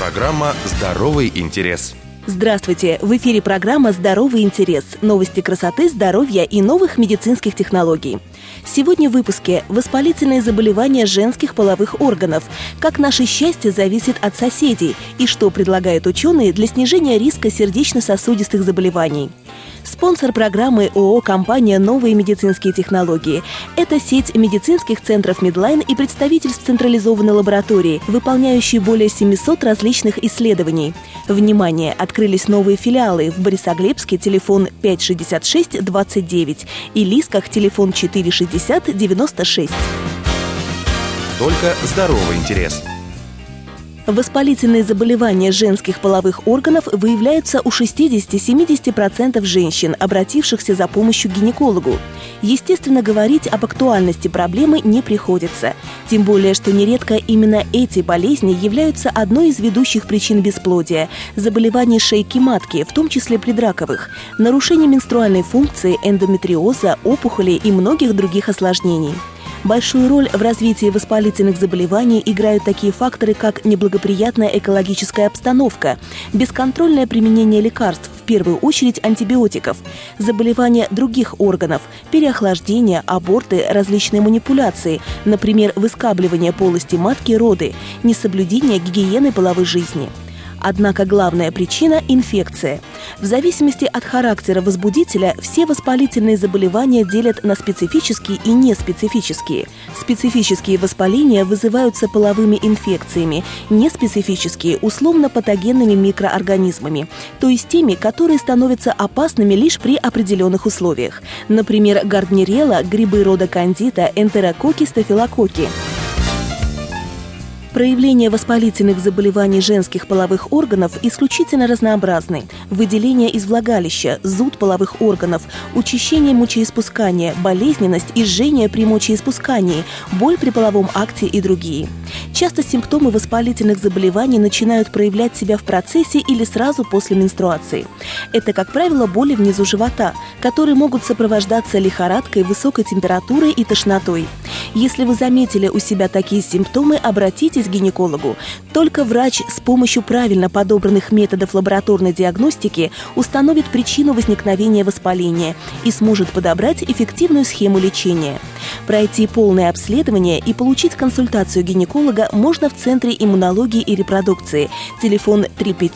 Программа «Здоровый интерес». Здравствуйте! В эфире программа «Здоровый интерес». Новости красоты, здоровья и новых медицинских технологий. Сегодня в выпуске воспалительные заболевания женских половых органов, как наше счастье зависит от соседей и что предлагают ученые для снижения риска сердечно-сосудистых заболеваний. Спонсор программы ООО «Компания «Новые медицинские технологии». Это сеть медицинских центров Медлайн и представительств централизованной лаборатории, выполняющие более 700 различных исследований. Внимание! Открылись новые филиалы в Борисоглебске, телефон 566-29 и Лисках, телефон 460-96. Только здоровый интерес. Воспалительные заболевания женских половых органов выявляются у 60-70% женщин, обратившихся за помощью к гинекологу. Естественно, говорить об актуальности проблемы не приходится. Тем более, что нередко именно эти болезни являются одной из ведущих причин бесплодия, заболеваний шейки матки, в том числе предраковых, нарушений менструальной функции, эндометриоза, опухолей и многих других осложнений. Большую роль в развитии воспалительных заболеваний играют такие факторы, как неблагоприятная экологическая обстановка, бесконтрольное применение лекарств, в первую очередь антибиотиков, заболевания других органов, переохлаждение, аборты, различные манипуляции, например, выскабливание полости матки, роды, несоблюдение гигиены половой жизни. Однако главная причина – инфекция. В зависимости от характера возбудителя все воспалительные заболевания делят на специфические и неспецифические. Специфические воспаления вызываются половыми инфекциями, неспецифические – условно-патогенными микроорганизмами, то есть теми, которые становятся опасными лишь при определенных условиях. Например, гарднерелла, грибы рода кандида, энтерококки, стафилококки. Проявления воспалительных заболеваний женских половых органов исключительно разнообразны. Выделение из влагалища, зуд половых органов, учащение мочеиспускания, болезненность и жжение при мочеиспускании, боль при половом акте и другие. Часто симптомы воспалительных заболеваний начинают проявлять себя в процессе или сразу после менструации. Это, как правило, боли внизу живота, которые могут сопровождаться лихорадкой, высокой температурой и тошнотой. Если вы заметили у себя такие симптомы, обратитесь к гинекологу. Только врач с помощью правильно подобранных методов лабораторной диагностики установит причину возникновения воспаления и сможет подобрать эффективную схему лечения. Пройти полное обследование и получить консультацию гинеколога можно в Центре иммунологии и репродукции, телефон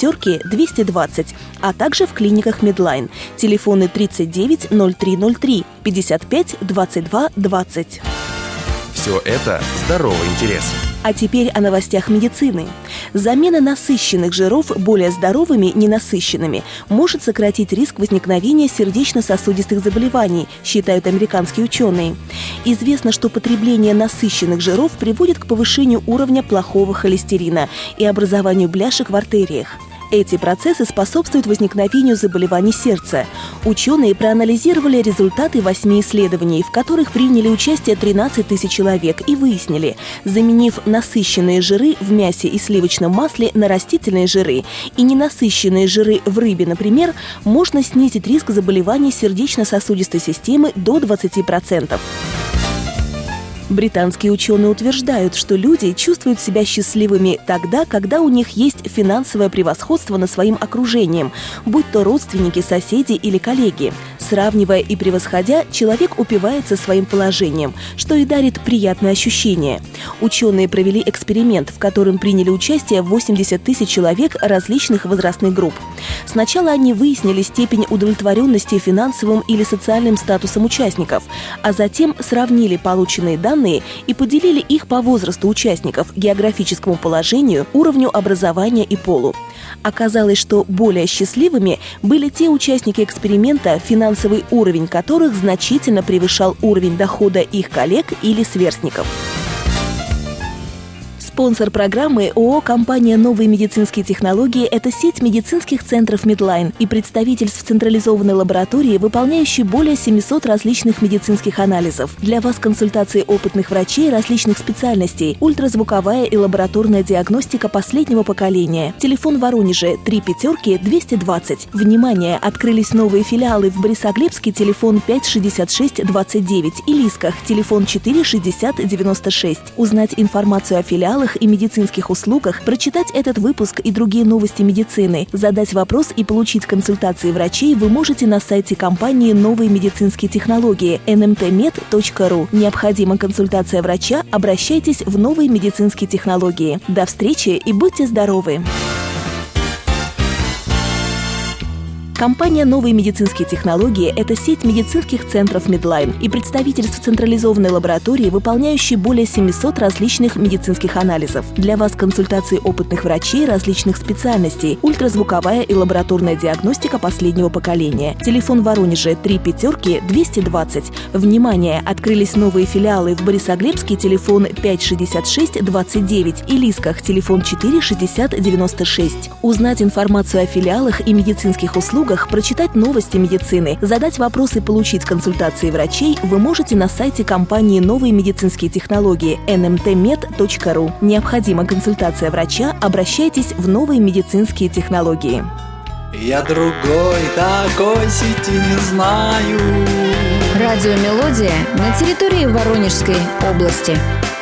35220, а также в клиниках Медлайн, телефоны 39 0303 55 22 20. Все это здоровый интерес. А теперь о новостях медицины. Замена насыщенных жиров более здоровыми ненасыщенными может сократить риск возникновения сердечно-сосудистых заболеваний, считают американские ученые. Известно, что потребление насыщенных жиров приводит к повышению уровня плохого холестерина и образованию бляшек в артериях. Эти процессы способствуют возникновению заболеваний сердца. Ученые проанализировали результаты 8 исследований, в которых приняли участие 13 тысяч человек, и выяснили, заменив насыщенные жиры в мясе и сливочном масле на растительные жиры и ненасыщенные жиры в рыбе, например, можно снизить риск заболеваний сердечно-сосудистой системы до 20%. Британские ученые утверждают, что люди чувствуют себя счастливыми тогда, когда у них есть финансовое превосходство над своим окружением, будь то родственники, соседи или коллеги. Сравнивая и превосходя, человек упивается своим положением, что и дарит приятное ощущение. Ученые провели эксперимент, в котором приняли участие 80 тысяч человек различных возрастных групп. Сначала они выяснили степень удовлетворенности финансовым или социальным статусом участников, а затем сравнили полученные данные и поделили их по возрасту участников, географическому положению, уровню образования и полу. Оказалось, что более счастливыми были те участники эксперимента, финансовый уровень которых значительно превышал уровень дохода их коллег или сверстников. Спонсор программы ООО «Компания «Новые медицинские технологии» – это сеть медицинских центров Медлайн и представительств централизованной лаборатории, выполняющей более 700 различных медицинских анализов. Для вас консультации опытных врачей различных специальностей, ультразвуковая и лабораторная диагностика последнего поколения. Телефон в Воронеже 35220. Внимание! Открылись новые филиалы в Борисоглебске, телефон 56629 и Лисках, телефон 46096. Узнать информацию о филиалах материалах и медицинских услугах, прочитать этот выпуск и другие новости медицины, задать вопрос и получить консультации врачей вы можете на сайте компании «Новые медицинские технологии» nmtmed.ru. Необходима консультация врача? Обращайтесь в «Новые медицинские технологии». До встречи и будьте здоровы! Компания «Новые медицинские технологии» – это сеть медицинских центров Медлайн и представительств централизованной лаборатории, выполняющей более 700 различных медицинских анализов. Для вас консультации опытных врачей различных специальностей, ультразвуковая и лабораторная диагностика последнего поколения. Телефон в Воронеже 3-220. Внимание! Открылись новые филиалы в Борисоглебске, телефон 566-29 и Лисках, телефон 4-60-96. Узнать информацию о филиалах и медицинских услугах, прочитать новости медицины, задать вопросы и получить консультации врачей вы можете на сайте компании «Новые медицинские технологии» nmtmed.ru. Необходима консультация врача? Обращайтесь в «Новые медицинские технологии». Я другой такой сети не знаю. Радио «Мелодия» на территории Воронежской области.